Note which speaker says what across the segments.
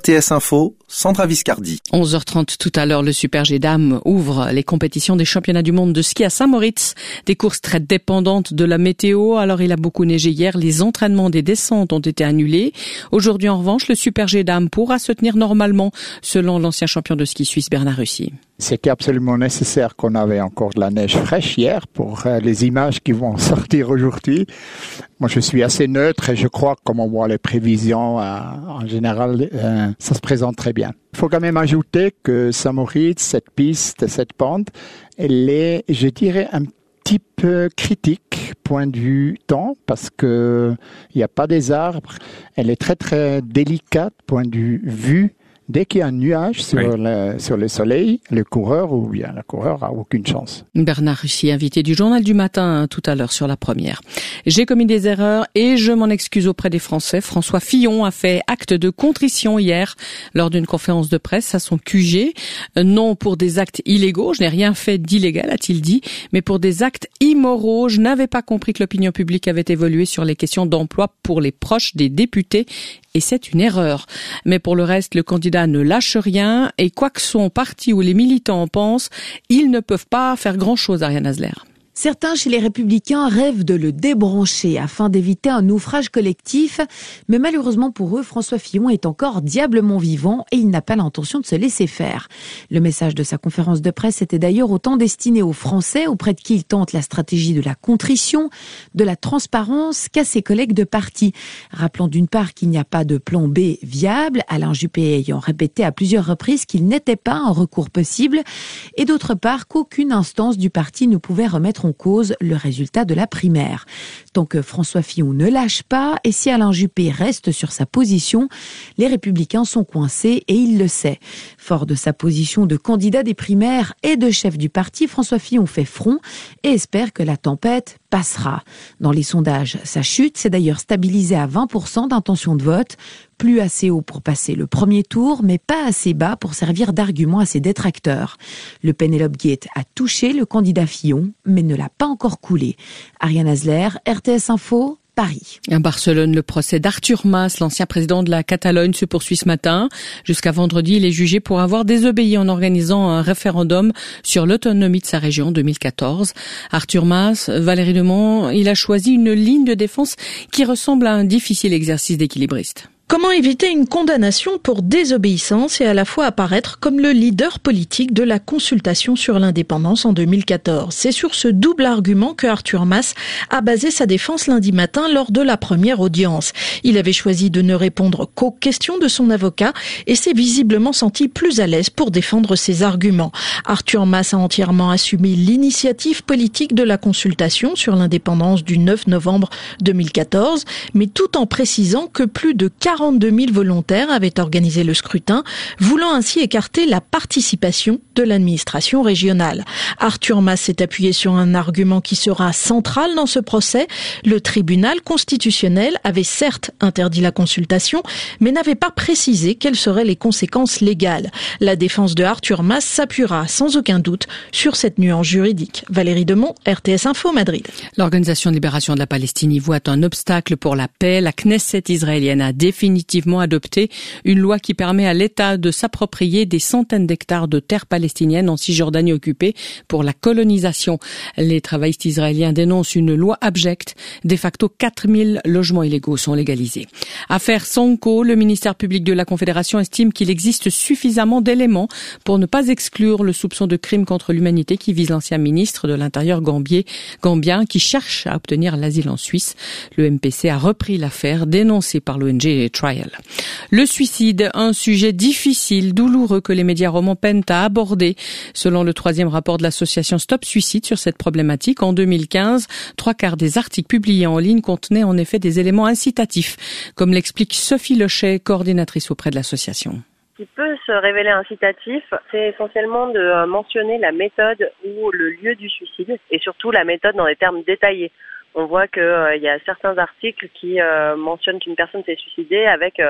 Speaker 1: RTS Info, Sandra Viscardi.
Speaker 2: 11h30 tout à l'heure, le Super G Dames ouvre les compétitions des championnats du monde de ski à Saint-Moritz. Des courses très dépendantes de la météo. Alors il a beaucoup neigé hier, les entraînements des descentes ont été annulés. Aujourd'hui en revanche, le Super G Dames pourra se tenir normalement, selon l'ancien champion de ski suisse Bernard Russier.
Speaker 3: C'était absolument nécessaire qu'on avait encore de la neige fraîche hier pour les images qui vont sortir aujourd'hui. Moi, je suis assez neutre et je crois que comme on voit les prévisions, en général, ça se présente très bien. Il faut quand même ajouter que Saint-Moritz, cette piste, cette pente, elle est, je dirais, un petit peu critique point de vue temps parce que il n'y a pas des arbres. Elle est très très délicate point de vue. Dès qu'il y a un nuage sur le soleil, le coureur ou bien la coureur a aucune chance.
Speaker 2: Bernard Russier, invité du journal du matin tout à l'heure sur la première. J'ai commis des erreurs et je m'en excuse auprès des Français. François Fillon a fait acte de contrition hier lors d'une conférence de presse à son QG. Non pour des actes illégaux, je n'ai rien fait d'illégal, a-t-il dit, mais pour des actes immoraux. Je n'avais pas compris que l'opinion publique avait évolué sur les questions d'emploi pour les proches des députés. Et c'est une erreur. Mais pour le reste, le candidat ne lâche rien et quoi que son parti ou les militants en pensent, ils ne peuvent pas faire grand-chose, Ariane Hasler.
Speaker 4: Certains chez les Républicains rêvent de le débrancher afin d'éviter un naufrage collectif. Mais malheureusement pour eux, François Fillon est encore diablement vivant et il n'a pas l'intention de se laisser faire. Le message de sa conférence de presse était d'ailleurs autant destiné aux Français auprès de qui il tente la stratégie de la contrition, de la transparence qu'à ses collègues de parti. Rappelant d'une part qu'il n'y a pas de plan B viable, Alain Juppé ayant répété à plusieurs reprises qu'il n'était pas un recours possible, et d'autre part qu'aucune instance du parti ne pouvait remettre en cause le résultat de la primaire. Tant que François Fillon ne lâche pas et si Alain Juppé reste sur sa position, les Républicains sont coincés et il le sait. Fort de sa position de candidat des primaires et de chef du parti, François Fillon fait front et espère que la tempête passera. Dans les sondages, sa chute s'est d'ailleurs stabilisée à 20% d'intention de vote. Plus assez haut pour passer le premier tour, mais pas assez bas pour servir d'argument à ses détracteurs. Le Penelope Gate a touché le candidat Fillon, mais ne l'a pas encore coulé. Ariane Hasler, RTS Info, Paris.
Speaker 2: À Barcelone, le procès d'Artur Mas, l'ancien président de la Catalogne, se poursuit ce matin. Jusqu'à vendredi, il est jugé pour avoir désobéi en organisant un référendum sur l'autonomie de sa région en 2014. Artur Mas, Valérie Demont, il a choisi une ligne de défense qui ressemble à un difficile exercice d'équilibriste.
Speaker 5: Comment éviter une condamnation pour désobéissance et à la fois apparaître comme le leader politique de la consultation sur l'indépendance en 2014 ? C'est sur ce double argument que Artur Mas a basé sa défense lundi matin lors de la première audience. Il avait choisi de ne répondre qu'aux questions de son avocat et s'est visiblement senti plus à l'aise pour défendre ses arguments. Artur Mas a entièrement assumé l'initiative politique de la consultation sur l'indépendance du 9 novembre 2014, mais tout en précisant que plus de 42 000 volontaires avaient organisé le scrutin, voulant ainsi écarter la participation de l'administration régionale. Artur Mas s'est appuyé sur un argument qui sera central dans ce procès. Le tribunal constitutionnel avait certes interdit la consultation, mais n'avait pas précisé quelles seraient les conséquences légales. La défense de Artur Mas s'appuiera sans aucun doute sur cette nuance juridique. Valérie Demont, RTS Info, Madrid.
Speaker 2: L'Organisation de libération de la Palestine y voit un obstacle pour la paix. La Knesset israélienne a définitivement adopté une loi qui permet à l'État de s'approprier des centaines d'hectares de terres palestiniennes en Cisjordanie occupée pour la colonisation. Les travaillistes israéliens dénoncent une loi abjecte. De facto, 4000 logements illégaux sont légalisés. Affaire Sonko, le ministère public de la Confédération estime qu'il existe suffisamment d'éléments pour ne pas exclure le soupçon de crime contre l'humanité qui vise l'ancien ministre de l'Intérieur gambien qui cherche à obtenir l'asile en Suisse. Le MPC a repris l'affaire dénoncée par l'ONG Trial. Le suicide, un sujet difficile, douloureux que les médias romans peinent à aborder. Selon le 3e rapport de l'association Stop Suicide sur cette problématique, en 2015, 3/4 des articles publiés en ligne contenaient en effet des éléments incitatifs, comme l'explique Sophie Lochet, coordinatrice auprès de l'association.
Speaker 6: Ce qui peut se révéler incitatif, c'est essentiellement de mentionner la méthode ou le lieu du suicide et surtout la méthode dans des termes détaillés. On voit qu'il y a certains articles qui mentionnent qu'une personne s'est suicidée avec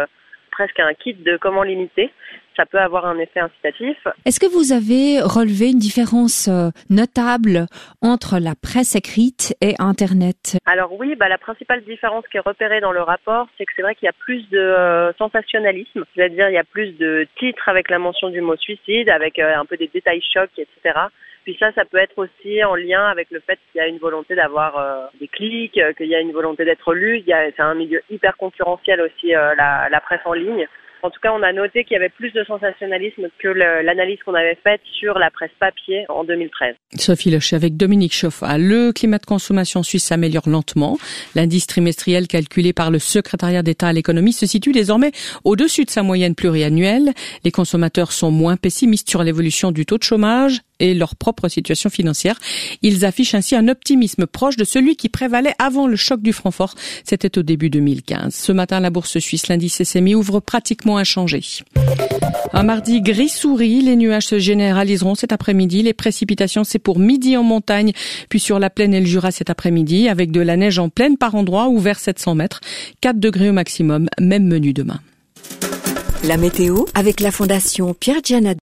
Speaker 6: presque un kit de comment limiter. Ça peut avoir un effet incitatif.
Speaker 7: Est-ce que vous avez relevé une différence notable entre la presse écrite et Internet?
Speaker 6: Alors oui, la principale différence qui est repérée dans le rapport, c'est que c'est vrai qu'il y a plus de sensationnalisme, c'est-à-dire il y a plus de titres avec la mention du mot suicide, avec un peu des détails chocs, etc. Puis ça peut être aussi en lien avec le fait qu'il y a une volonté d'avoir des clics, qu'il y a une volonté d'être lu. C'est un milieu hyper concurrentiel aussi, la presse en ligne. En tout cas, on a noté qu'il y avait plus de sensationnalisme que l'analyse qu'on avait faite sur la presse papier en 2013.
Speaker 2: Sophie Loche avec Dominique Chauffat. Le climat de consommation suisse s'améliore lentement. L'indice trimestriel calculé par le secrétariat d'État à l'économie se situe désormais au-dessus de sa moyenne pluriannuelle. Les consommateurs sont moins pessimistes sur l'évolution du taux de chômage et leur propre situation financière. Ils affichent ainsi un optimisme proche de celui qui prévalait avant le choc du franc fort. C'était au début 2015. Ce matin, la bourse suisse, l'indice SMI, ouvre pratiquement inchangé. Un mardi gris-souris, les nuages se généraliseront cet après-midi. Les précipitations, c'est pour midi en montagne, puis sur la plaine et le Jura cet après-midi, avec de la neige en plaine par endroits ou vers 700 mètres. 4 degrés au maximum, même menu demain.
Speaker 8: La météo avec la Fondation Pierre Giannadet.